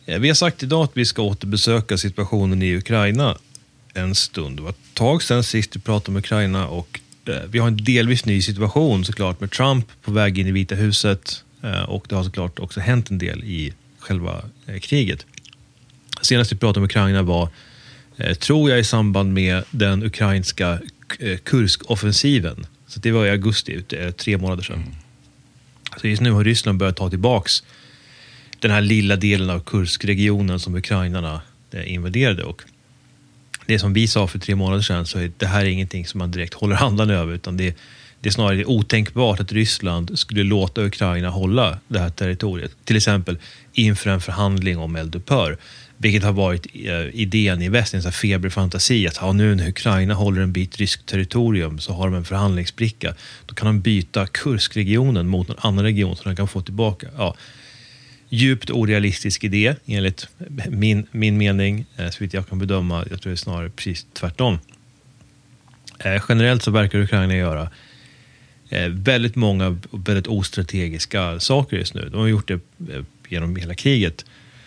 Vi har sagt idag att vi ska återbesöka situationen i Ukraina en stund. Det var ett tag sedan sist vi pratade om Ukraina och vi har en delvis ny situation såklart med Trump på väg in i Vita huset och det har såklart också hänt en del i själva kriget. Senast vi pratade om Ukraina var, tror jag, i samband med den ukrainska Kursk-offensiven. Så det var i augusti, 3 månader sedan. Så just nu har Ryssland börjat ta tillbaks den här lilla delen av Kursk-regionen som ukrainarna invaderade. Och det som vi sa för 3 månader sedan, så är det här ingenting som man direkt håller handen över, utan det är snarare otänkbart att Ryssland skulle låta Ukraina hålla det här territoriet. Till exempel inför en förhandling om eldupphör. Vilket har varit idén i väst, en sån här feberfantasi att nu när Ukraina håller en bit ryskt territorium så har de en förhandlingsbricka. Då kan de byta Kurskregionen mot en annan region som de kan få tillbaka. Ja, djupt orealistisk idé enligt min mening, så vitt jag kan bedöma. Jag tror det är snarare precis tvärtom. Generellt så verkar Ukraina göra väldigt många väldigt ostrategiska saker just nu. De har gjort det genom hela kriget.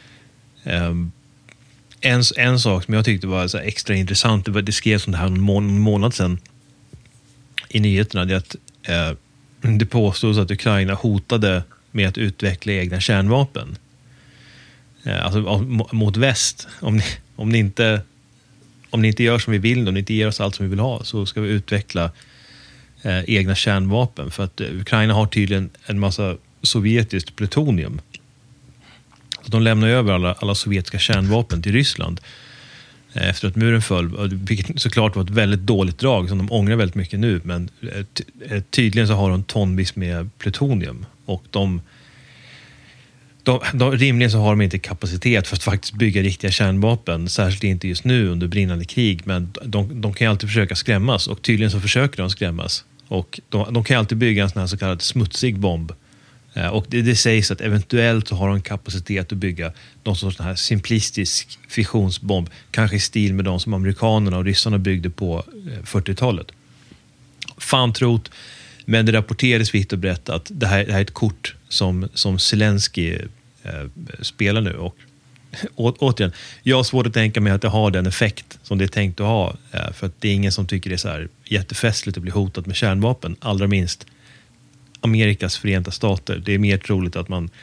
En sak som jag tyckte var så extra intressant, det skrevs om det här en månad sedan i nyheterna, det att det påstås att Ukraina hotade med att utveckla egna kärnvapen. Alltså mot väst. Om ni inte gör som vi vill, om ni inte ger oss allt som vi vill ha, så ska vi utveckla egna kärnvapen. För att Ukraina har tydligen en massa sovjetiskt plutonium. De lämnar över alla sovjetiska kärnvapen till Ryssland efter att muren föll, vilket såklart var ett väldigt dåligt drag som de ångrar väldigt mycket nu, men tydligen så har de tonvis med plutonium och de rimligen så har de inte kapacitet för att faktiskt bygga riktiga kärnvapen, särskilt inte just nu under brinnande krig, men de kan ju alltid försöka skrämmas och tydligen så försöker de skrämmas och de kan alltid bygga en sån här så kallad smutsig bomb. Och det sägs att eventuellt så har de kapacitet att bygga någon sorts här simplistisk fissionsbomb, kanske i stil med de som amerikanerna och ryssarna byggde på 40-talet. Fan trott, men det rapporterades vitt och brett att det här är ett kort som Zelensky spelar nu. Och återigen, jag har svårt att tänka mig att det har den effekt som det är tänkt att ha, för att det är ingen som tycker det är så här jättefestligt att bli hotat med kärnvapen, allra minst Amerikas Förenta Stater. Det är mer troligt att man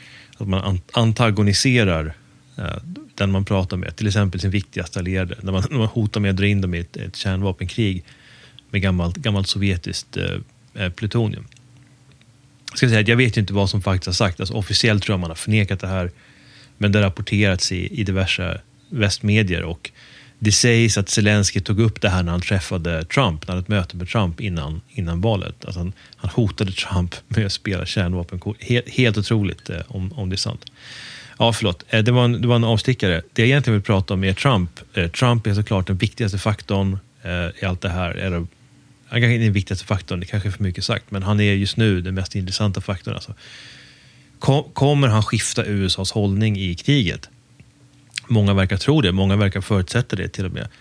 antagoniserar den man pratar med, till exempel sin viktigaste allierade, när man hotar med att dra in dem i ett kärnvapenkrig med gammalt sovjetiskt plutonium. Ska säga att jag vet ju inte vad som faktiskt har sagt. Alltså, officiellt tror jag man har förnekat det här, men det har rapporterats i diverse västmedier och det sägs att Zelensky tog upp det här när han träffade Trump, när han hade ett möte med Trump innan valet. Alltså han hotade Trump med att spela kärnvapenkort. Helt otroligt om det är sant. Ja, förlåt. Det var en avstickare. Det jag egentligen vill prata om är Trump. Trump är såklart den viktigaste faktorn i allt det här. Eller, han kanske inte är den viktigaste faktorn, det kanske är för mycket sagt, men han är just nu den mest intressanta faktorn. Alltså. Kommer han skifta USAs hållning i kriget? Många verkar tro det, många verkar förutsätta det till och med.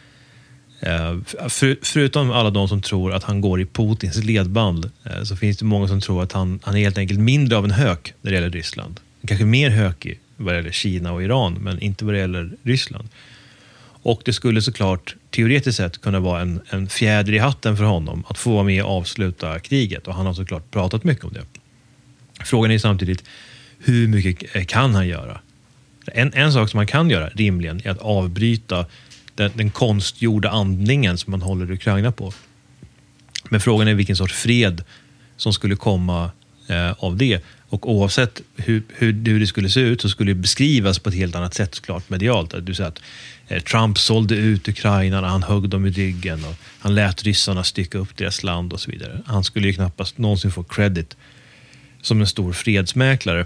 Förutom alla de som tror att han går i Putins ledband, så finns det många som tror att han är helt enkelt mindre av en hök när det gäller Ryssland. Kanske mer hökig vad det gäller Kina och Iran, men inte vad det gäller Ryssland. Och det skulle såklart teoretiskt sett kunna vara en fjäder i hatten för honom att få vara med och avsluta kriget, och han har såklart pratat mycket om det. Frågan är samtidigt, hur mycket kan han göra? En sak som man kan göra rimligen är att avbryta den konstgjorda andningen som man håller Ukraina på. Men frågan är vilken sorts fred som skulle komma av det. Och oavsett hur det skulle se ut så skulle det beskrivas på ett helt annat sätt såklart medialt. Du säger att Trump sålde ut Ukraina när han högg dem i ryggen och han lät ryssarna stycka upp deras land och så vidare. Han skulle ju knappast någonsin få credit som en stor fredsmäklare.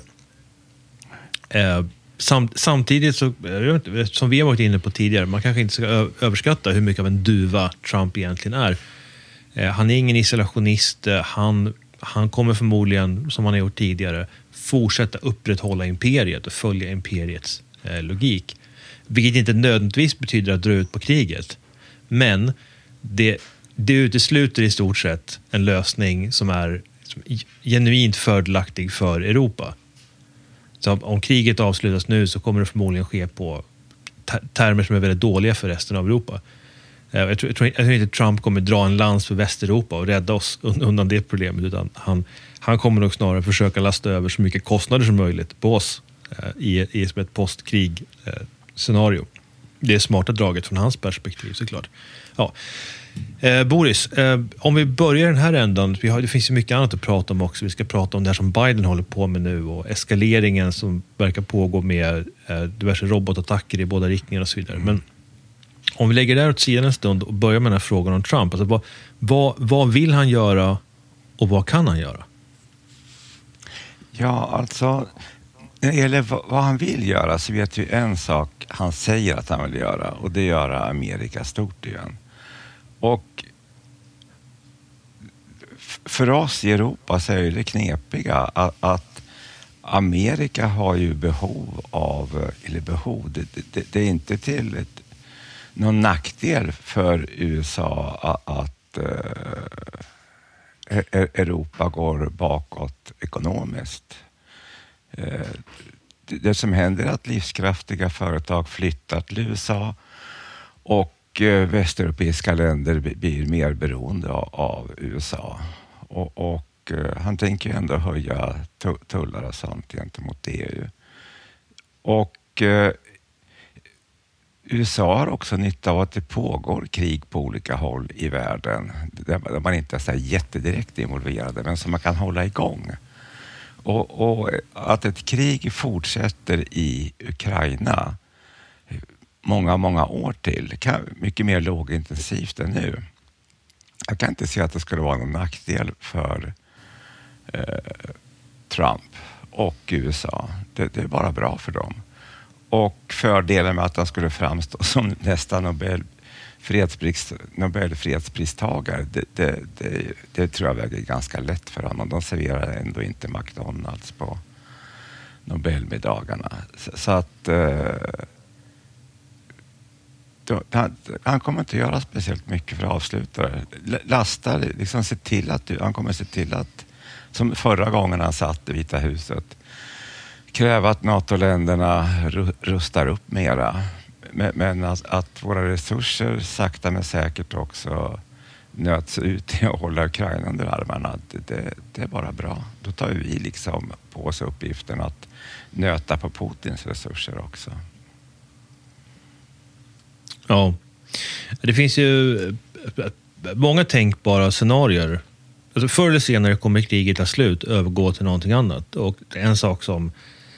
Samtidigt så, som vi har varit inne på tidigare, man kanske inte ska överskatta hur mycket av en duva Trump egentligen är. Han är ingen isolationist, han kommer förmodligen, som han har gjort tidigare, fortsätta upprätthålla imperiet och följa imperiets logik. Vilket inte nödvändigtvis betyder att dra ut på kriget. Men det utesluter i stort sett en lösning som är genuint fördelaktig för Europa. Så om kriget avslutas nu så kommer det förmodligen ske på termer som är väldigt dåliga för resten av Europa. Jag tror inte Trump kommer dra en lans för Västeuropa och rädda oss undan det problemet, utan han kommer nog snarare försöka lasta över så mycket kostnader som möjligt på oss i som ett postkrig-scenario. Det är smarta draget från hans perspektiv såklart. Ja. Boris, om vi börjar den här ändan, det finns ju mycket annat att prata om också. Vi ska prata om det här som Biden håller på med nu och eskaleringen som verkar pågå med diverse robotattacker i båda riktningar och så vidare. Men om vi lägger det här åt sidan en stund och börjar med den här frågan om Trump. Alltså vad vill han göra och vad kan han göra? Ja, alltså när det gäller vad han vill göra så vet vi en sak han säger att han vill göra, och det är göra Amerika stort igen. Och för oss i Europa så är det knepiga att Amerika har ju behov av, eller behov, det är inte till någon nackdel för USA att Europa går bakåt ekonomiskt. Det som händer är att livskraftiga företag flyttar till USA och västeuropeiska länder blir mer beroende av USA. Och han tänker ju ändå höja tullar och sånt gentemot EU. Och USA har också nytta av att det pågår krig på olika håll i världen där man inte är så jättedirekt involverade, men som man kan hålla igång. Och att ett krig fortsätter i Ukraina många år till, mycket mer lågintensivt än nu. Jag kan inte se att det skulle vara någon nackdel för Trump och USA. Det är bara bra för dem. Och fördelen med att han skulle framstå som nästa Nobelfredspristagare, det tror jag väger ganska lätt för honom. De serverar ändå inte McDonalds på Nobelmiddagarna. Så att han kommer inte göra speciellt mycket för att avsluta det. Lasta, liksom han kommer se till att, som förra gången han satt i Vita huset, kräva att NATO-länderna rustar upp mera. Men att våra resurser sakta men säkert också nöts ut i att hålla Ukraina under armarna, det är bara bra. Då tar vi liksom på oss uppgiften att nöta på Putins resurser också. Ja, det finns ju många tänkbara scenarier. Alltså förr eller senare kommer kriget ta slut, övergå till någonting annat. Och en sak som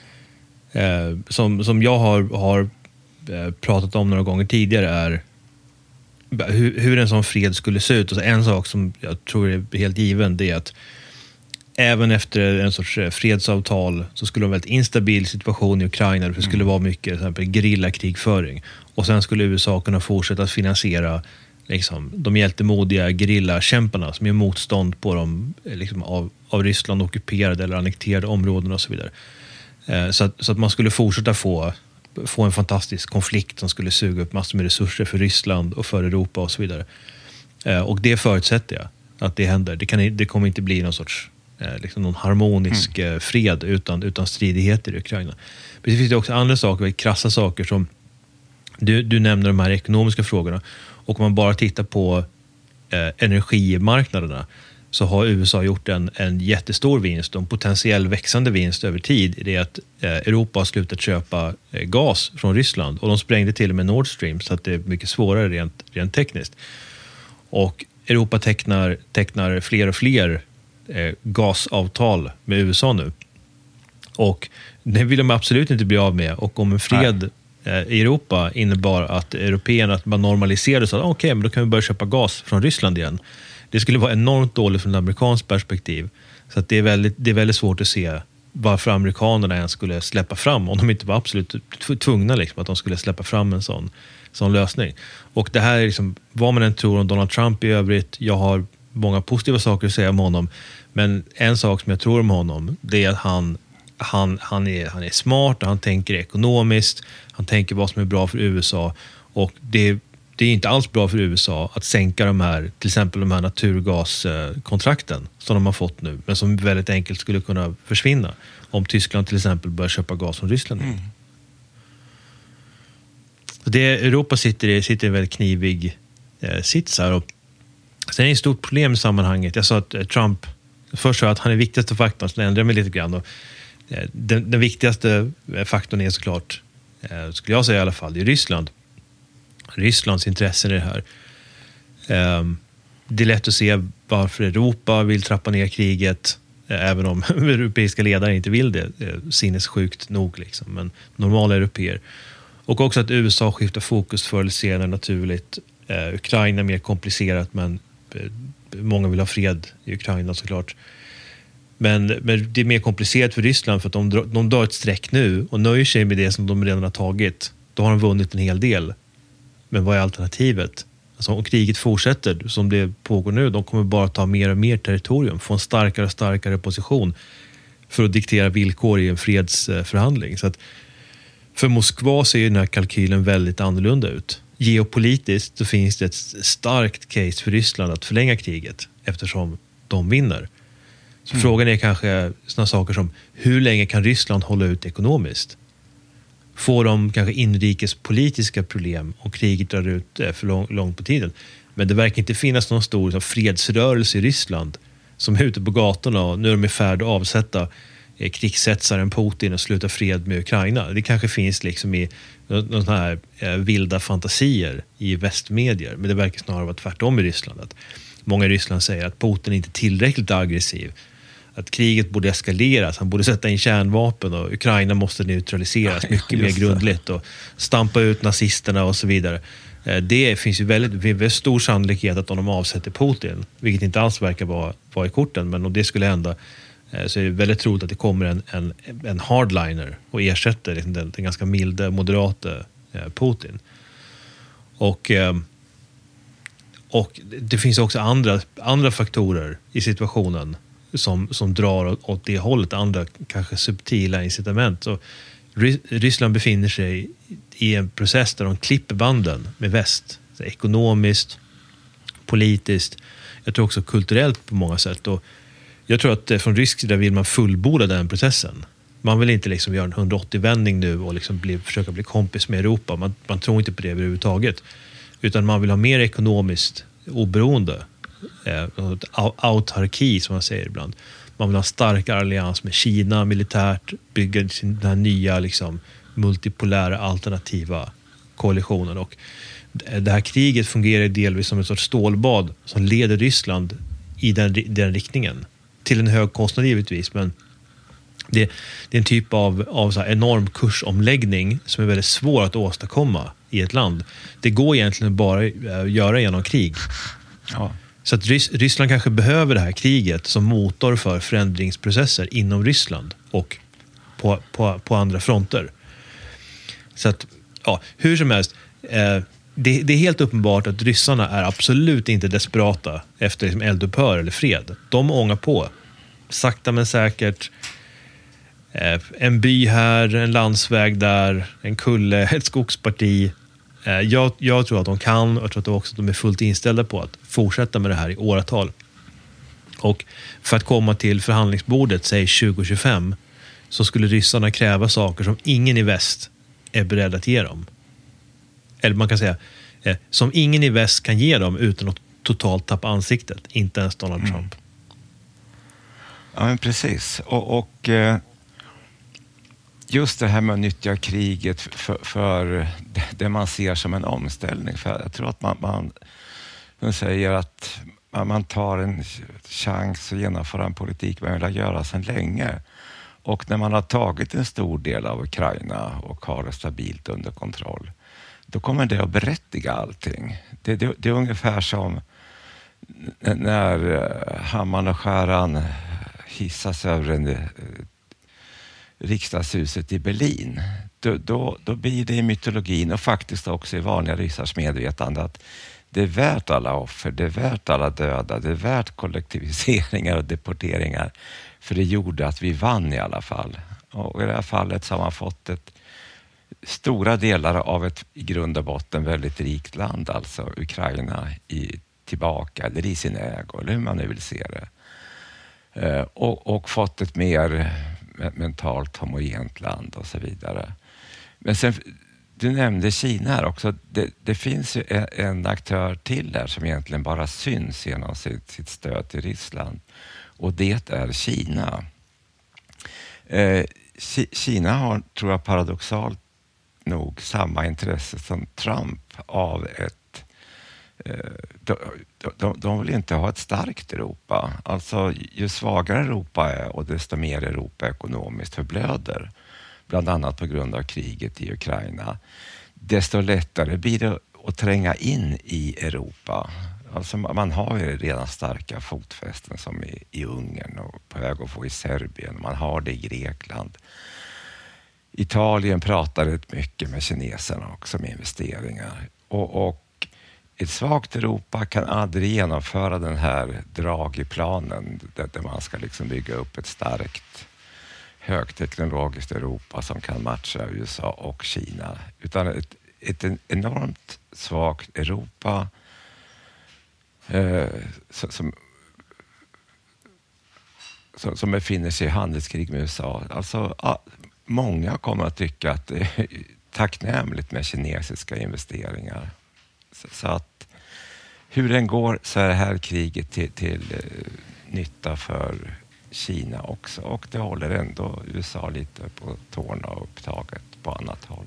jag har pratat om några gånger tidigare är hur en sån fred skulle se ut. Och så en sak som jag tror är helt given, det är att även efter en sorts fredsavtal så skulle det vara en väldigt instabil situation i Ukraina. Det skulle vara mycket till exempel gerillakrigföring. Och sen skulle USA kunna fortsätta att finansiera liksom, de hjältemodiga gerillakämparna som gör motstånd på de liksom, av Ryssland ockuperade eller annekterade områden och så vidare. Så att man skulle fortsätta få en fantastisk konflikt som skulle suga upp massor med resurser för Ryssland och för Europa och så vidare. Och det förutsätter jag att det händer. Det kommer inte bli någon sorts liksom någon harmonisk fred utan stridigheter i Ukraina. Men det finns också andra saker, väldigt krassa saker som du nämner de här ekonomiska frågorna. Och om man bara tittar på energimarknaderna så har USA gjort en jättestor vinst och en potentiell växande vinst över tid. Det är att Europa har slutat köpa gas från Ryssland och de sprängde till och med Nord Stream så att det är mycket svårare rent tekniskt. Och Europa tecknar fler och fler gasavtal med USA nu. Och det vill de absolut inte bli av med. Och om en fred i Europa innebar att européerna att man normaliserade så att okej, men då kan vi börja köpa gas från Ryssland igen. Det skulle vara enormt dåligt från ett amerikanskt perspektiv. Så att det är väldigt svårt att se varför amerikanerna ens skulle släppa fram, om de inte var absolut tvungna liksom, att de skulle släppa fram en sån lösning. Och det här är liksom, vad man än tror om Donald Trump i övrigt, jag har många positiva saker att säga om honom, men en sak som jag tror om honom, det är att han är smart och han tänker ekonomiskt, han tänker vad som är bra för USA, och det det är inte alls bra för USA att sänka de här, till exempel de här naturgaskontrakten som de har fått nu, men som väldigt enkelt skulle kunna försvinna om Tyskland till exempel börjar köpa gas från Ryssland. Europa sitter i en väldigt knivig sits här. Och sen är det ett stort problem i sammanhanget. Jag sa att Trump, först sa att han är viktigaste faktorn, så ändrar jag mig lite grann. Och den viktigaste faktorn är såklart, skulle jag säga i alla fall, det är Ryssland. Rysslands intressen i det här. Det är lätt att se varför Europa vill trappa ner kriget, även om europeiska ledare inte vill det. Sinnessjukt nog liksom, men normala europeer. Och också att USA skiftar fokus förr eller senare naturligt. Ukraina är mer komplicerat, men många vill ha fred i Ukraina såklart. Men det är mer komplicerat för Ryssland för att de drar ett streck nu och nöjer sig med det som de redan har tagit. Då har de vunnit en hel del. Men vad är alternativet? Alltså, om kriget fortsätter som det pågår nu, de kommer bara ta mer och mer territorium, få en starkare och starkare position för att diktera villkor i en fredsförhandling. Så att för Moskva ser ju den här kalkylen väldigt annorlunda ut. Geopolitiskt så finns det ett starkt case för Ryssland att förlänga kriget eftersom de vinner. Så frågan är kanske såna saker som hur länge kan Ryssland hålla ut ekonomiskt? Får de kanske inrikespolitiska problem och kriget drar ut för långt på tiden? Men det verkar inte finnas någon stor fredsrörelse i Ryssland som är ute på gatorna och nu är de i färd att avsätta krigshetsaren Putin och sluta fred med Ukraina. Det kanske finns liksom i någon här vilda fantasier i västmedier, men det verkar snarare vara tvärtom i Ryssland. Att många i Ryssland säger att Putin inte är tillräckligt aggressiv, att kriget borde eskaleras, han borde sätta in kärnvapen och Ukraina måste neutraliseras mycket mer grundligt och stampa ut nazisterna och så vidare. Det finns ju väldigt stor sannolikhet att de avsätter Putin, vilket inte alls verkar vara i korten, men om det skulle hända så är det väldigt troligt att det kommer en hardliner och ersätter liksom den ganska milda, moderata Putin. Och det finns också andra faktorer i situationen som drar åt det hållet, andra kanske subtila incitament. Så Ryssland befinner sig i en process där de klipper banden med väst, så ekonomiskt, politiskt, jag tror också kulturellt på många sätt. Och jag tror att från rysk sida vill man fullborda den processen. Man vill inte liksom göra en 180-vändning nu och liksom försöka bli kompis med Europa. Man tror inte på det överhuvudtaget. Utan man vill ha mer ekonomiskt oberoende. Autarki som man säger ibland. Man vill ha en starkare allians med Kina militärt. Bygga den här nya liksom, multipolära alternativa koalitionen. Och det här kriget fungerar delvis som ett sorts stålbad som leder Ryssland i den riktningen. Till en hög kostnad givetvis, men det är en typ av så här enorm kursomläggning som är väldigt svår att åstadkomma i ett land. Det går egentligen bara att göra genom krig. Ja. Så att Ryssland kanske behöver det här kriget som motor för förändringsprocesser inom Ryssland och på andra fronter. Så att, ja, hur som helst, det är helt uppenbart att ryssarna är absolut inte desperata efter liksom eldupphör eller fred. De ångar på. Sakta men säkert. En by här, en landsväg där, en kulle, ett skogsparti. Jag tror att de kan, och jag tror också att de är fullt inställda på att fortsätta med det här i åratal. Och för att komma till förhandlingsbordet, säg 2025, så skulle ryssarna kräva saker som ingen i väst är beredd att ge dem. Eller man kan säga, som ingen i väst kan ge dem utan att totalt tappa ansiktet. Inte ens Donald Trump. Ja, men precis. Och just det här med att nyttja kriget för det man ser som en omställning. För jag tror att man säger att man tar en chans att genomföra en politik man vill göra sedan länge. Och när man har tagit en stor del av Ukraina och har det stabilt under kontroll, då kommer det att berättiga allting. Det är ungefär som när hammaren och skäran hissas över riksdagshuset i Berlin. Då blir det i mytologin och faktiskt också i vanliga ryssars medvetande att det är värt alla offer, det är värt alla döda, det är värt kollektiviseringar och deporteringar. För det gjorde att vi vann i alla fall. Och i det här fallet så har man fått stora delar av ett i grund och botten väldigt rikt land, alltså Ukraina, tillbaka eller i sin ägo, eller hur man nu vill se det. Och fått ett mer mentalt homogent land och så vidare. Men sen, du nämnde Kina här också. Det finns ju en aktör till där som egentligen bara syns genom sitt stöd till Ryssland. Och det är Kina. Kina har, tror jag, paradoxalt nog samma intresse som Trump av ett... De vill inte ha ett starkt Europa. Alltså, ju svagare Europa är och desto mer Europa ekonomiskt förblöder, bland annat på grund av kriget i Ukraina, desto lättare blir det att tränga in i Europa. Alltså, man har ju redan starka fotfästen som i Ungern och på väg att få i Serbien. Man har det i Grekland. Italien pratar rätt mycket med kineserna också med investeringar. Och ett svagt Europa kan aldrig genomföra den här dragplanen där man ska liksom bygga upp ett starkt högteknologiskt Europa som kan matcha USA och Kina. Utan ett enormt svagt Europa som befinner sig i handelskrig med USA. Alltså, många kommer att tycka att det är tacknämligt med kinesiska investeringar. Så att hur den går så är det här kriget till nytta för Kina också. Och det håller ändå USA lite på tårna och upptaget på annat håll.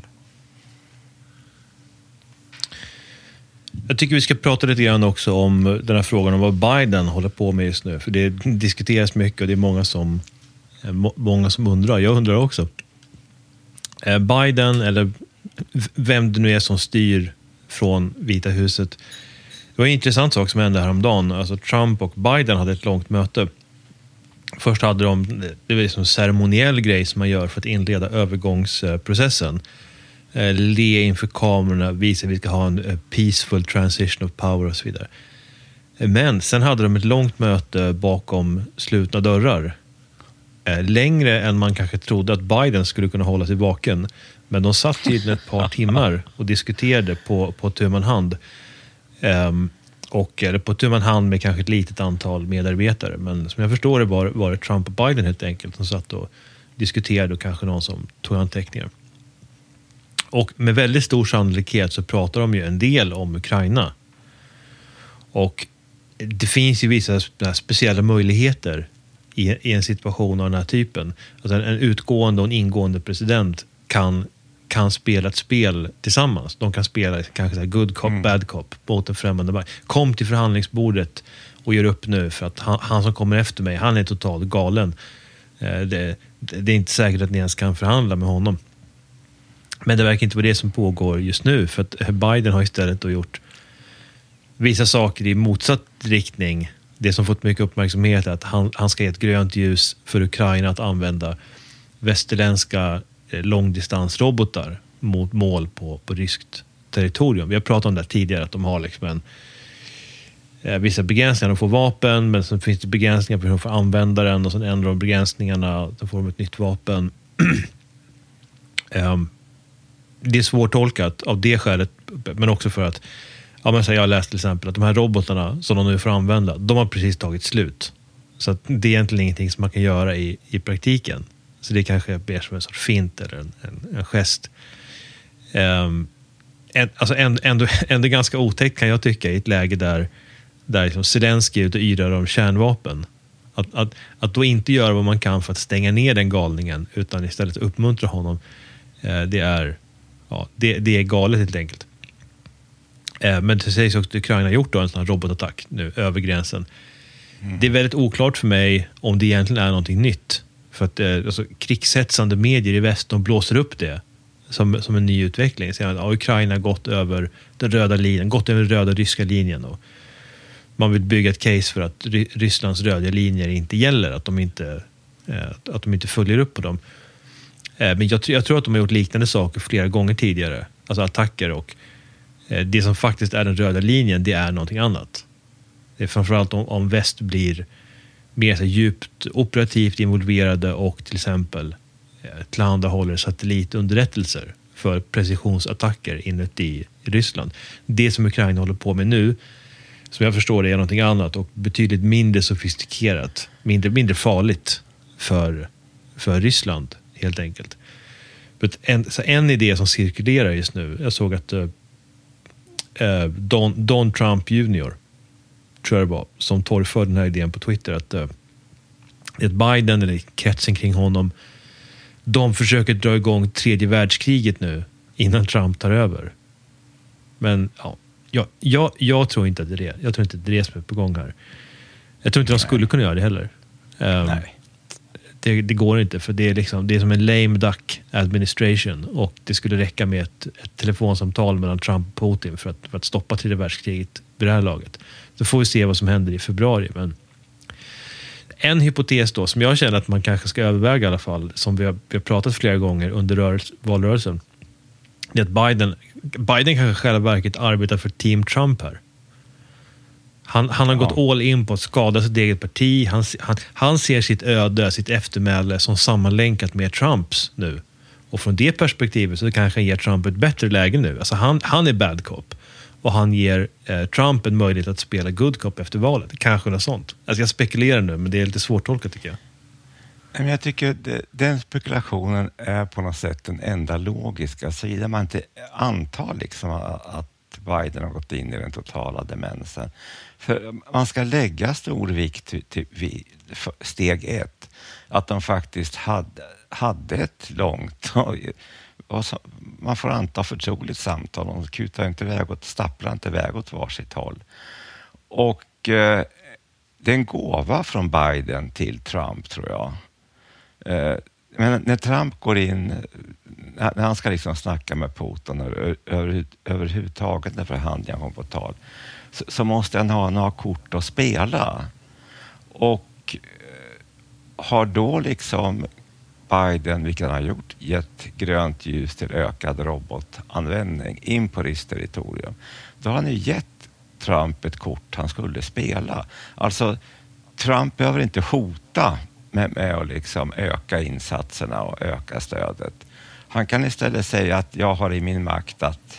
Jag tycker vi ska prata lite grann också om den här frågan om vad Biden håller på med just nu. För det diskuteras mycket och det är många som undrar. Jag undrar också. Biden, eller vem det nu är som styr från Vita huset. Det var en intressant sak som hände häromdagen. Alltså Trump och Biden hade ett långt möte. Först hade det var en ceremoniell grej som man gör för att inleda övergångsprocessen. Le inför kamerorna, visa att vi ska ha en peaceful transition of power och så vidare. Men sen hade de ett långt möte bakom slutna dörrar. Längre än man kanske trodde att Biden skulle kunna hålla sig vaken. Men de satt tydligen ett par timmar och diskuterade på tu man hand. Eller på tu man hand med kanske ett litet antal medarbetare. Men som jag förstår det var det Trump och Biden helt enkelt som satt och diskuterade och kanske någon som tog anteckningar. Och med väldigt stor sannolikhet så pratar de ju en del om Ukraina. Och det finns ju vissa speciella möjligheter i en situation av den här typen. Alltså en utgående och en ingående president kan spela ett spel tillsammans. De kan spela kanske så här good cop, bad cop mot en främmande makt. Kom till förhandlingsbordet och gör upp nu för att han som kommer efter mig, han är totalt galen. Det är inte säkert att ni ens kan förhandla med honom. Men det verkar inte vara det som pågår just nu, för att Biden har istället då gjort vissa saker i motsatt riktning. Det som fått mycket uppmärksamhet är att han ska ge ett grönt ljus för Ukraina att använda västerländska långdistansrobotar mot mål på ryskt territorium. Vi har pratat om det tidigare, att de har liksom vissa begränsningar. De får vapen, men så finns det begränsningar för hur de får använda den, och sen ändrar de begränsningarna, då får de ett nytt vapen. Det är svårtolkat av det skälet, men också för att jag har läst till exempel att de här robotarna som de nu får använda, de har precis tagit slut. Så att det är egentligen ingenting som man kan göra i praktiken. Så det kanske är som en sorts fint eller en gest. Ändå ganska otäckt kan jag tycka i ett läge där liksom Zelensky är ute och yrar om kärnvapen. Att då inte göra vad man kan för att stänga ner den galningen, utan istället uppmuntra honom. Det är galet helt enkelt. Men det sägs också att Ukraina har gjort då en sån här robotattack nu över gränsen. Det är väldigt oklart för mig om det egentligen är någonting nytt. För att krigshetsande medier i väst, de blåser upp det som en ny utveckling. Så att Ukraina har gått över den röda linjen, gått över den röda ryska linjen. Och man vill bygga ett case för att Rysslands röda linjer inte gäller, att de inte följer upp på dem. Men jag tror att de har gjort liknande saker flera gånger tidigare. Alltså attacker, och det som faktiskt är den röda linjen, det är någonting annat. Det är framförallt om väst blir mer så djupt operativt involverade och till exempel tillhandahåller satellitunderrättelser för precisionsattacker inuti Ryssland. Det som Ukraina håller på med nu, som jag förstår det, är någonting annat och betydligt mindre sofistikerat, mindre farligt för Ryssland helt enkelt. En idé som cirkulerar just nu, jag såg att Don Trump Jr. tror jag det var, som torgförde den här idén på Twitter, att Biden eller kretsen kring honom, de försöker dra igång tredje världskriget nu innan Trump tar över. Men jag tror inte att det är det. Jag tror inte att det är det som är på gång här. Jag tror inte de skulle kunna göra det heller. Nej. Det går inte, för det är som en lame duck administration, och det skulle räcka med ett telefonsamtal mellan Trump och Putin för att stoppa tredje världskriget vid det här laget. Så får vi se vad som händer i februari. Men en hypotes då, som jag känner att man kanske ska överväga i alla fall, som vi har pratat flera gånger under valrörelsen, det är att Biden kanske själva verket arbetar för Team Trump här. Han har gått all in på att skada sitt eget parti. Han ser sitt öde, sitt eftermäle som sammanlänkat med Trumps nu. Och från det perspektivet så kanske han ger Trump ett bättre läge nu. Alltså han är bad cop. Och han ger Trump en möjlighet att spela good cop efter valet. Kanske något sånt. Alltså jag spekulerar nu, men det är lite svårt att tolka, tycker jag. Men jag tycker den spekulationen är på något sätt den enda logiska. Så vidare man inte antar liksom att Biden har gått in i den totala demensen. För man ska lägga stor vikt vid steg 1. Att de faktiskt hade ett långt och man får anta förtroligt samtal. De kutar inte iväg och stapplar inte iväg åt varsitt håll. Och det är en gåva från Biden till Trump, tror jag. Men när Trump går in, när han ska liksom snacka med Putin överhuvudtaget när förhandlingar kommer på tal, så måste han ha några kort att spela. Och har då liksom Biden, vilket han har gjort, gett grönt ljus till ökad robotanvändning in på ryskt territorium, då har han ju gett Trump ett kort han skulle spela. Alltså, Trump behöver inte hota med att liksom öka insatserna och öka stödet. Han kan istället säga att jag har i min makt att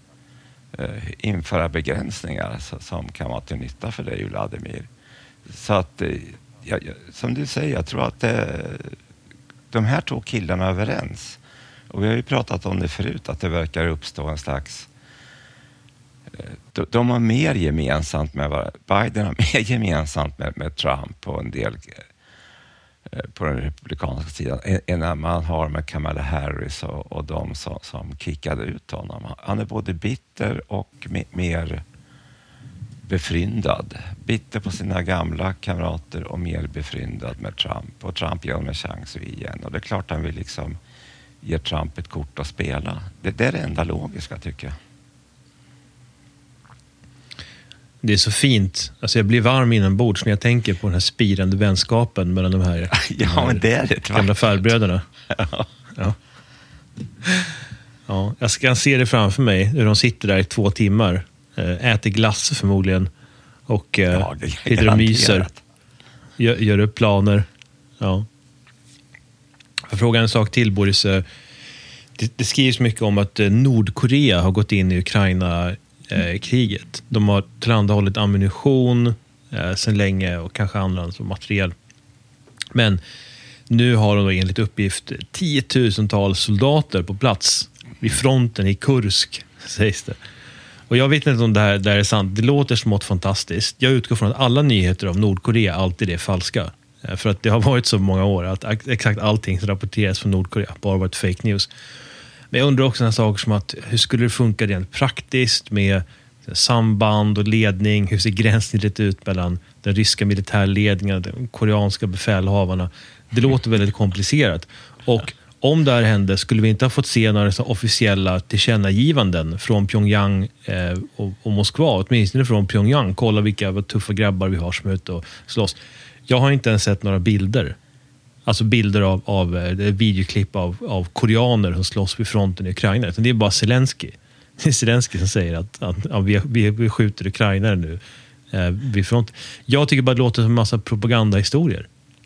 införa begränsningar som kan vara till nytta för dig, Vladimir. Så att, som du säger, jag tror att de här två killarna är överens. Och vi har ju pratat om det förut, att det verkar uppstå en slags... De har mer gemensamt med Biden har mer gemensamt med Trump och en del på den republikanska sidan än man har med Kamala Harris och de som kickade ut honom. Han är både bitter och mer befryndad. Bitter på sina gamla kamrater och mer befryndad med Trump. Och Trump ger honom en chans igen. Och det är klart han vill liksom ge Trump ett kort att spela. Det är det enda logiska, tycker jag. Det är så fint. Alltså jag blir varm inombords när jag tänker på den här spirande vänskapen mellan de här, men det är det, gamla farbröderna. Ja, jag ska se det framför mig hur de sitter där i 2 timmar, äter glass förmodligen och sitter och myser, gör upp planer. Ja. Jag frågar en sak till, Boris. Det skrivs mycket om att Nordkorea har gått in i Ukraina kriget. De har tillhandahållit ammunition sedan länge och kanske andra material. Men nu har de då enligt uppgift 10 000-tals soldater på plats vid fronten i Kursk, sägs det. Och jag vet inte om det här är sant. Det låter smått fantastiskt. Jag utgår från att alla nyheter om Nordkorea alltid är falska. För att det har varit så många år att exakt allting som rapporteras från Nordkorea bara varit fake news. Men jag undrar också sådana saker som att hur skulle det funka rent praktiskt med samband och ledning? Hur ser gränssnittet ut mellan den ryska militärledningen och de koreanska befälhavarna? Det låter väldigt komplicerat. Och om det här hände, skulle vi inte ha fått se några officiella tillkännagivanden från Pyongyang och Moskva, åtminstone från Pyongyang. Kolla vilka tuffa grabbar vi har som är ute och slåss. Jag har inte ens sett några bilder. Alltså bilder av videoklipp av koreaner som slåss vid fronten i Ukraina. Det är bara Zelensky. Det är Zelensky som säger att vi skjuter ukrainare nu vid fronten. Jag tycker bara det låter som en massa propagandahistorier.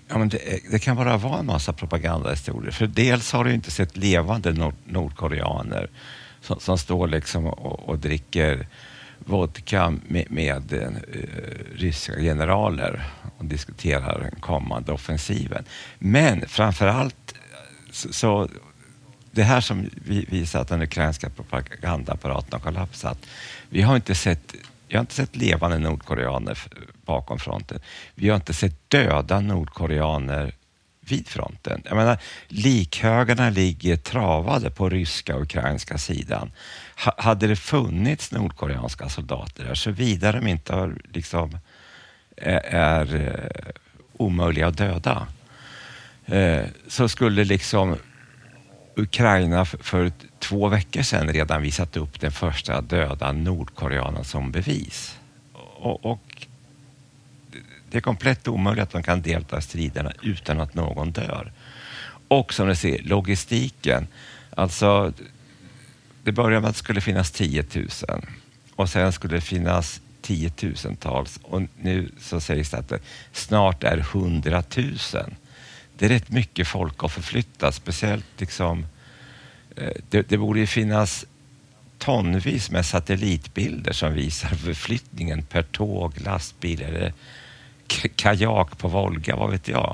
Ja, men det kan bara vara en massa propagandahistorier. För dels har du inte sett levande nordkoreaner som står liksom och dricker vodka med ryska generaler och diskuterar den kommande offensiven. Men framförallt så det här som visar att den ukrainska propagandaapparaten har kollapsat. Jag har inte sett levande nordkoreaner bakom fronten. Vi har inte sett döda nordkoreaner vid fronten. Jag menar, likhögarna ligger travade på ryska och ukrainska sidan. Hade det funnits nordkoreanska soldater där, så vidare de inte har, liksom, är omöjliga att döda, så skulle liksom Ukraina för 2 veckor sedan redan visat upp den första döda nordkoreanen som bevis. Och det är komplett omöjligt att de kan delta i striderna utan att någon dör. Och som ni ser, logistiken. Alltså, det började med att det skulle finnas 10 000. Och sen skulle det finnas 10 000-tals. Och nu så sägs det att det snart är 100 000. Det är rätt mycket folk att förflytta. Speciellt liksom, det borde ju finnas tonvis med satellitbilder som visar förflyttningen per tåg, lastbil eller kajak på Volga, vad vet jag.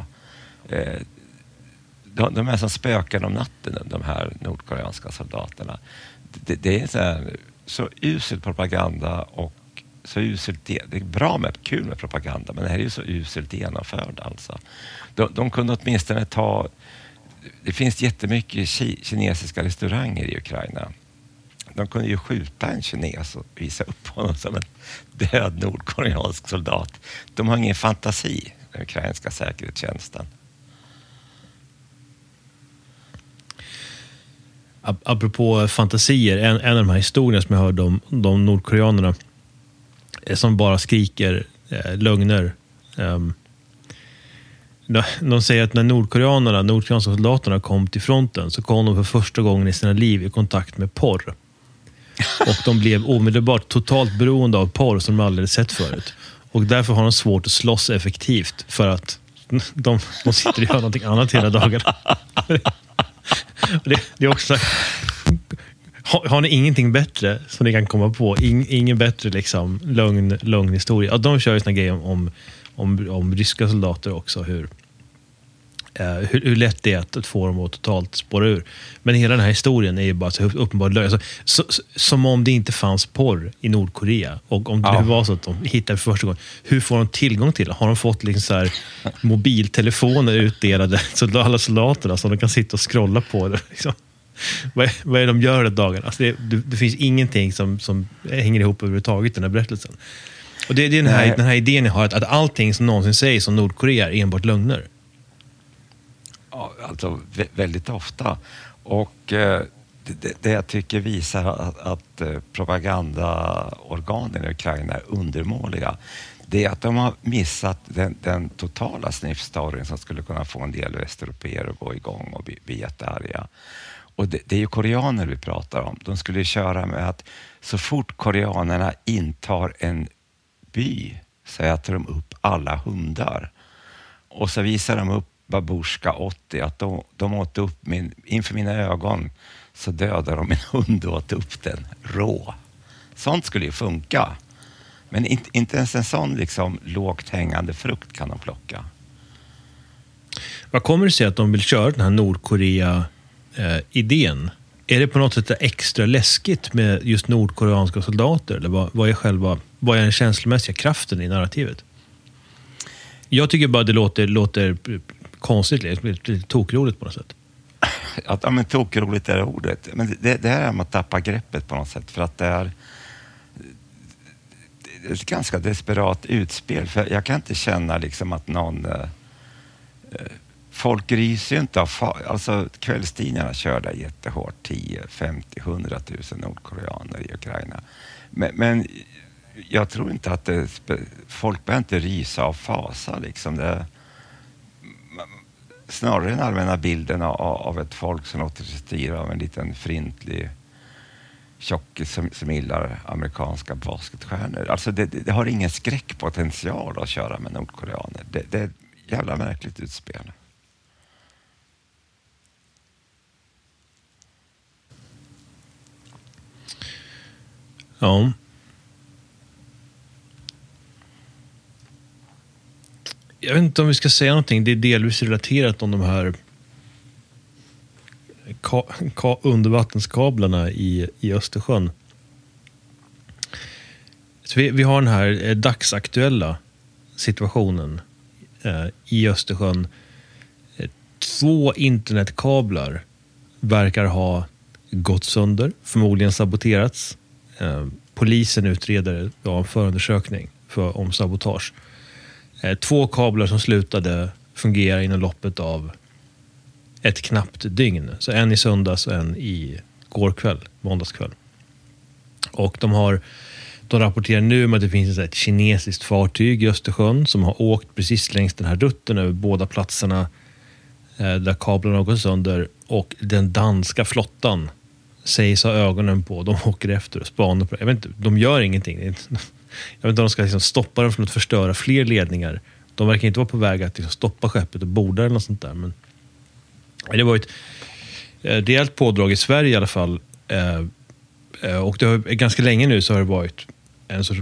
De är som spöken om natten, de här nordkoreanska soldaterna. Det är så usel propaganda och så uselt, det är bra med, kul med propaganda, men det här är ju så uselt genomförd alltså. De kunde åtminstone det finns jättemycket kinesiska restauranger i Ukraina. De kunde ju skjuta en kines och visa upp honom som en död nordkoreansk soldat. De har ingen fantasi, den ukrainska säkerhetstjänsten. Apropå fantasier, en av de här historierna som jag hörde om de nordkoreanerna som bara skriker lögner. De säger att när nordkoreanska soldaterna kom till fronten, så kom de för första gången i sina liv i kontakt med porr. Och de blev omedelbart totalt beroende av porr som de aldrig sett förut. Och därför har de svårt att slåss effektivt, för att de sitter och gör någonting annat hela dagarna. Det är också, har ni ingenting bättre som ni kan komma på? Ingen bättre liksom lögnhistoria. Ja, de kör ju såna grejer om ryska soldater också, hur lätt det är att få dem att totalt spåra ur. Men hela den här historien är ju bara så uppenbart lögn. Alltså, som om det inte fanns porr i Nordkorea. Och om det var så att de hittade för första gången, hur får de tillgång till det? Har de fått liksom så här mobiltelefoner utdelade så alla soldaterna, så de kan sitta och scrolla på det liksom? Vad är det de gör den dagen? Alltså det finns ingenting som hänger ihop överhuvudtaget i den här berättelsen. Och det är den här idén jag har, att allting som någonsin sägs om Nordkorea är enbart lögner. Ja, alltså väldigt ofta. Och det jag tycker visar att propagandaorganen i Ukraina är undermåliga, det är att de har missat den totala sniffstoryn som skulle kunna få en del västeuropeer att gå igång och bli jättearga. Och det är ju koreaner vi pratar om. De skulle köra med att så fort koreanerna intar en by så äter de upp alla hundar. Och så visar de upp Babushka 80, att de åt upp inför mina ögon, så dödade de en hund och åt upp den rå. Sånt skulle ju funka. Men inte ens en sån liksom lågt hängande frukt kan de plocka. Vad kommer det sig att de vill köra den här Nordkorea-idén? Är det på något sätt extra läskigt med just nordkoreanska soldater? Eller vad är den känslomässiga kraften i narrativet? Jag tycker bara det låter konstigt, lite tokroligt på något sätt. Ja, men tokroligt är ordet. Men det är att man tappar greppet på något sätt. För att det är ett ganska desperat utspel. För jag kan inte känna liksom att någon... folk ryser ju inte av... Alltså kvällstidningarna kör där jättehårt. 10, 50, 100 000 nordkoreaner i Ukraina. Men jag tror inte att folk behöver inte rysa av fasa. Liksom. Snarare den allmänna bilden av ett folk som låter sig styra av en liten frintlig tjockis som gillar amerikanska basketstjärnor. Alltså det har ingen skräckpotential att köra med nordkoreaner. jävla märkligt utspel. Ja. Jag vet inte om vi ska säga någonting. Det är delvis relaterat om de här undervattenskablarna i Östersjön. Så vi har den här dagsaktuella situationen i Östersjön. 2 internetkablar verkar ha gått sönder, förmodligen saboterats. Polisen utreder en förundersökning om sabotage. 2 kablar som slutade fungera inom loppet av ett knappt dygn. Så en i söndags och en i går kväll, måndagskväll. Och de rapporterar nu om att det finns ett kinesiskt fartyg i Östersjön som har åkt precis längs den här rutten över båda platserna där kablarna har gått sönder, och den danska flottan sägs ha ögonen på. De åker efter och spanar på. Jag vet inte, de gör ingenting. Jag vet inte om de ska liksom stoppa dem från att förstöra fler ledningar. De verkar inte vara på väg att liksom stoppa skeppet och borda eller något sånt där. Men det var ett rejält pådrag i Sverige i alla fall. Och det har, ganska länge nu så har det varit en sorts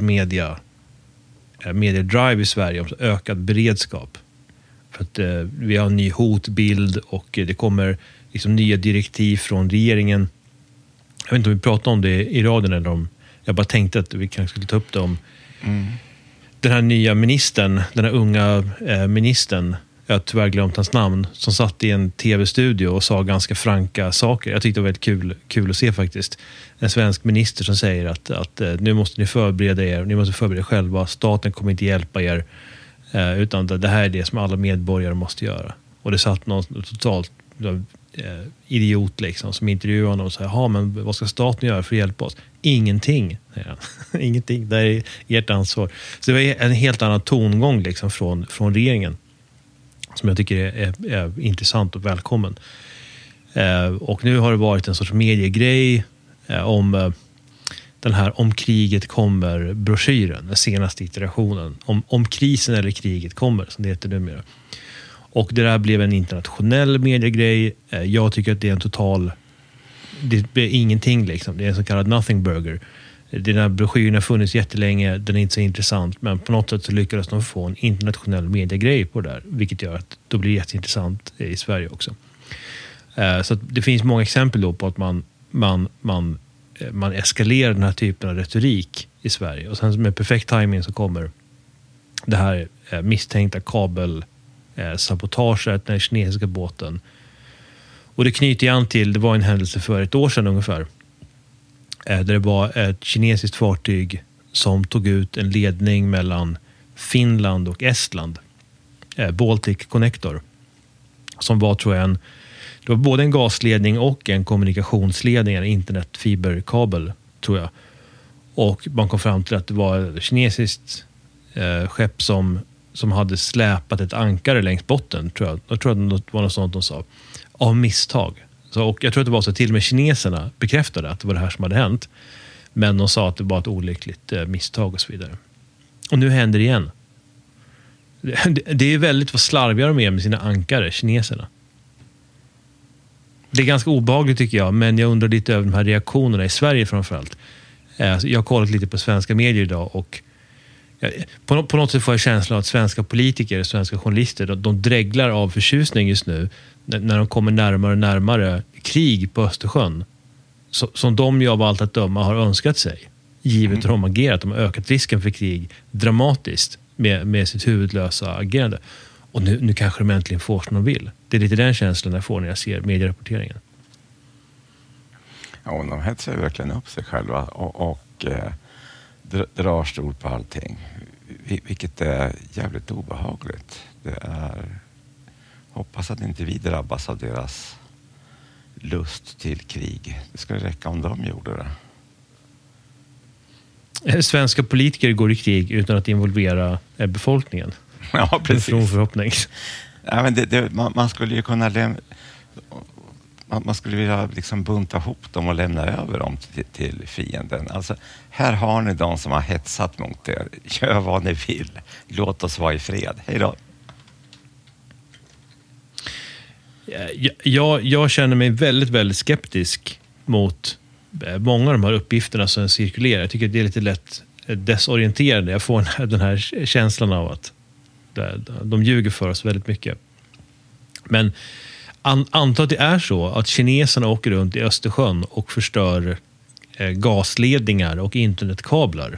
mediedrive i Sverige om ökad beredskap. För att vi har en ny hotbild och det kommer liksom nya direktiv från regeringen. Jag vet inte om vi pratar om det i radion eller om... Jag bara tänkte att vi kanske skulle ta upp det om den här nya ministern, den här unga ministern, jag har tyvärr glömt hans namn, som satt i en tv-studio och sa ganska franka saker. Jag tyckte det var väldigt kul att se faktiskt. En svensk minister som säger att nu måste ni förbereda er, ni måste förbereda er själva, staten kommer inte hjälpa er, utan det här är det som alla medborgare måste göra. Och det satt någon totalt idiot liksom, som intervjuade honom och sa, men vad ska staten göra för att hjälpa oss? Ingenting. Ingenting, det är ert ansvar. Så det var en helt annan tongång liksom från regeringen, som jag tycker är intressant och välkommen. Och nu har det varit en sorts mediegrej om den här Om kriget kommer broschyren, den senaste iterationen. Om krisen eller kriget kommer, som det heter numera. Och det där blev en internationell mediegrej. Jag tycker att det är en total... Det är ingenting liksom. Det är en så kallad nothing burger. Den här broschyren har funnits jättelänge. Den är inte så intressant. Men på något sätt så lyckades de få en internationell mediegrej på det där. Vilket gör att det blir jätteintressant i Sverige också. Så att det finns många exempel då på att man eskalerar den här typen av retorik i Sverige. Och sen med perfekt timing så kommer det här misstänkta sabotaget, den kinesiska båten. Och det knyter an till, det var en händelse för ett år sedan ungefär, där det var ett kinesiskt fartyg som tog ut en ledning mellan Finland och Estland, Baltic Connector, som var, tror jag, det var både en gasledning och en kommunikationsledning, en internetfiberkabel, tror jag. Och man kom fram till att det var ett kinesiskt skepp som hade släpat ett ankare längs botten, tror jag. Jag tror att det var något sånt de sa. Av misstag. Och jag tror att det var så till och med kineserna bekräftade att det var det här som hade hänt. Men de sa att det var ett olyckligt misstag och så vidare. Och nu händer det igen. Det är väldigt vad slarviga de är med sina ankare, kineserna. Det är ganska obehagligt tycker jag, men jag undrar lite över de här reaktionerna i Sverige framförallt. Jag har kollat lite på svenska medier idag och på något sätt får jag känslan att svenska politiker, svenska journalister, de dreglar av förtjusning just nu när de kommer närmare och närmare krig på Östersjön, som de ju av allt att döma har önskat sig, givet hur de agerat. De har ökat risken för krig dramatiskt med sitt huvudlösa agerande. Och nu kanske de äntligen får som de vill. Det är lite den känslan jag får när jag ser medierapporteringen. Ja, de hetsar verkligen upp sig själva och drar stort på allting. Vilket är jävligt obehagligt. Hoppas att inte vi drabbas av deras lust till krig. Det skulle räcka om de gjorde det. Svenska politiker går i krig utan att involvera befolkningen. Ja, precis. En förhoppning. Ja, men man skulle ju kunna man skulle vilja liksom bunta ihop dem och lämna över dem till fienden. Alltså, här har ni de som har hetsat mot er. Gör vad ni vill. Låt oss vara i fred. Hej då. Jag känner mig väldigt, väldigt skeptisk mot många av de här uppgifterna som cirkulerar. Jag tycker att det är lite lätt desorienterande. Jag får den här känslan av att de ljuger för oss väldigt mycket. Men anta att det är så att kineserna åker runt i Östersjön och förstör gasledningar och internetkablar.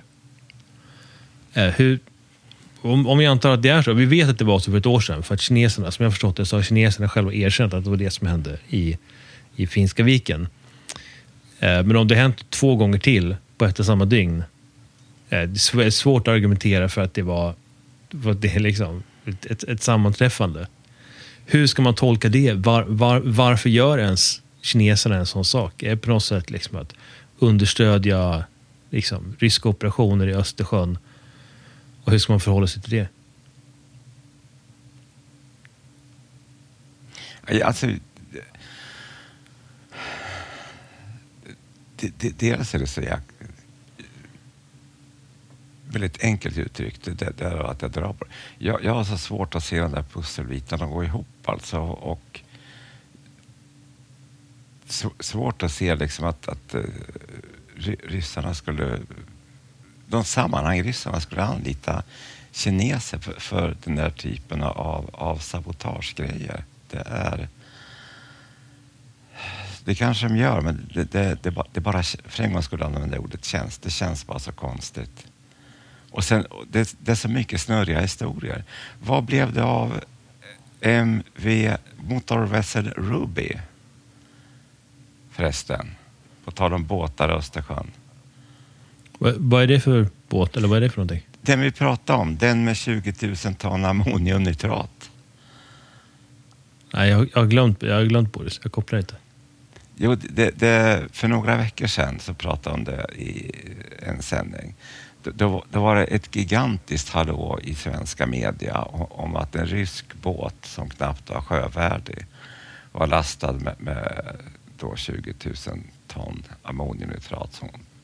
Om vi antar att det är så, vi vet att det var så för ett år sedan, för att kineserna, som jag förstått det, så har kineserna själva erkänt att det var det som hände i Finska viken. Men om det hänt 2 gånger till på ett och samma dygn, det är svårt att argumentera för att det är liksom ett sammanträffande. Hur ska man tolka det? Varför gör ens kineserna en sån sak? Är det på något sätt liksom att understödja liksom ryska operationer i Östersjön? Och hur ska man förhålla sig till det? Alltså, dels är det så väldigt enkelt uttryckt, det är att jag drar på det. Jag har så svårt att se den där pusselbitarna gå ihop alltså, och svårt att se liksom att ryssarna skulle, de sammanhang ryssarna skulle anlita kineser för den där typen av sabotagegrejer. Det kanske de gör, men det bara för en gång skulle använda ordet känns. Det känns bara så konstigt. Och sen, det är så mycket snurriga historier. Vad blev det av MV motorvessel Ruby? Förresten, på tal om båtar i Östersjön. Vad är det för båt, eller vad är det för någonting? Den vi pratade om, den med 20 000 ton ammoniumnitrat. Nej, jag har glömt på det, så jag kopplar inte. Jo, för några veckor sedan så pratade om det i en sändning. Då var det ett gigantiskt hallå i svenska media om att en rysk båt som knappt var sjövärdig var lastad med då 20 000 ton ammoniumnitrat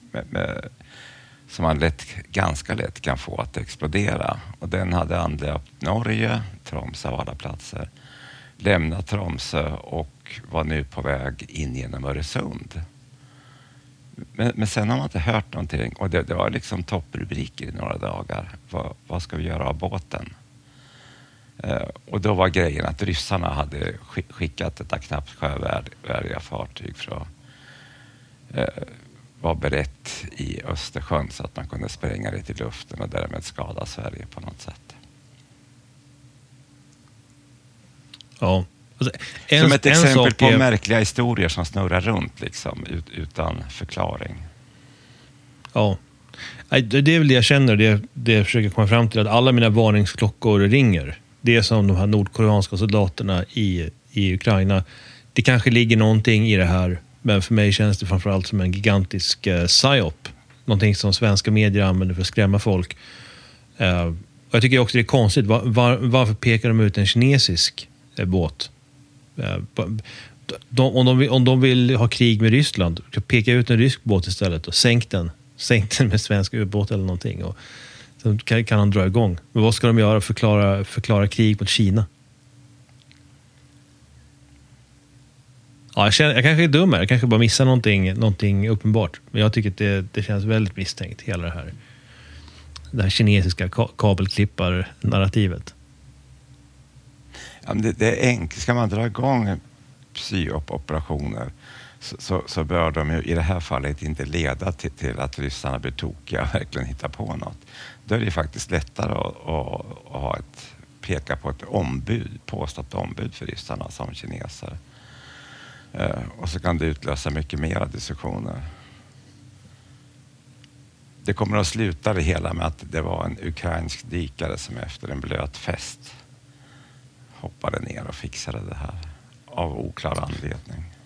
som man ganska lätt kan få att explodera. Och den hade anlöpt Norge, Tromsö av alla platser, lämnat Tromsö och var nu på väg in genom Öresund. Men sen har man inte hört någonting, och det var liksom topprubriker i några dagar. Vad ska vi göra av båten? Och då var grejen att ryssarna hade skickat detta knappt sjövärdiga fartyg för att vara berett i Östersjön så att man kunde spränga det till luften och därmed skada Sverige på något sätt. Ja. Alltså, som ett exempel på märkliga historier som snurrar runt liksom, utan förklaring. Ja. Det är väl det jag känner, det jag försöker komma fram till, att alla mina varningsklockor ringer. Det är som de här nordkoreanska soldaterna i Ukraina. Det kanske ligger någonting i det här, men för mig känns det framförallt som en gigantisk psyop. Någonting som svenska medier använder för att skrämma folk. Och jag tycker också det är konstigt. Varför pekar de ut en kinesisk båt? Om de vill ha krig med Ryssland, peka ut en rysk båt istället och sänk den med svensk ubåt eller någonting, och så kan de dra igång. Men vad ska de göra? Förklara krig mot Kina? Ja, jag kanske är dum här. Jag kanske bara missar någonting uppenbart. Men jag tycker att det känns väldigt misstänkt, hela det här kinesiska kabelklippar-narrativet. Ja, men det är enkelt. Ska man dra igång psyop-operationer så bör de ju i det här fallet inte leda till att ryssarna blir tokiga och verkligen hittar på något. Då är det faktiskt lättare att peka på ett påstått ombud för ryssarna som kineser. Och så kan det utlösa mycket mera diskussioner. Det kommer att sluta det hela med att det var en ukrainsk dykare som efter en blöt fest hoppade ner och fixade det här av oklar anledning.